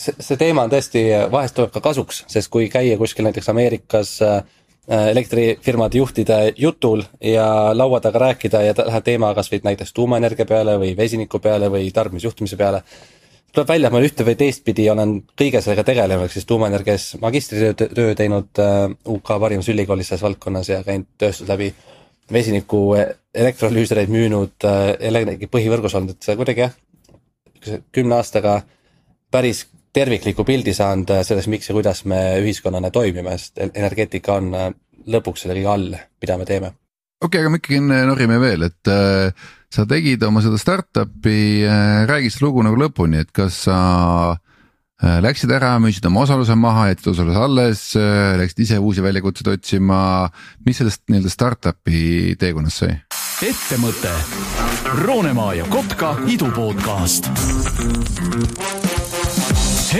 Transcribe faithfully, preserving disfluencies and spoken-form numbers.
see teema on tõesti vahest tuleb ka kasuks, sest kui käia kuskil näiteks Ameerikas elektrifirmade juhtide jutul ja laua taga rääkida ja lähed teema kas või näiteks tuumaenergia peale või vesiniku peale või tarbimisjuhtimise peale, tuleb välja, ma ühte või teistpidi olen kõige sellega tegelenud, siis tuumaenergias magistritöö teinud U K parimas ülikoolis selles valdkonnas ja käinud tööstus läbi vesiniku elektrolüüsereid müünud, põhivõrgus olnud, et see kuidagi jah, kümne aastaga päris tervikliku pildi saanud selles, miks ja kuidas me ühiskonnana toimime, sest energeetika on lõpuks selle kõige all, mida me teeme. Okei, okay, aga me ikkagi norime veel, et äh, sa tegid oma seda startupi, äh, räägis lugu nagu lõpuni, et kas sa äh, läksid ära, müüsid oma osaluse maha, jätsid osaluse alles, äh, läksid ise uusi väljakutseid otsima, mis sellest nii-öelda startupi teekonnast sai? Ettemõte. Roonemaa ja Kotka idupodcast.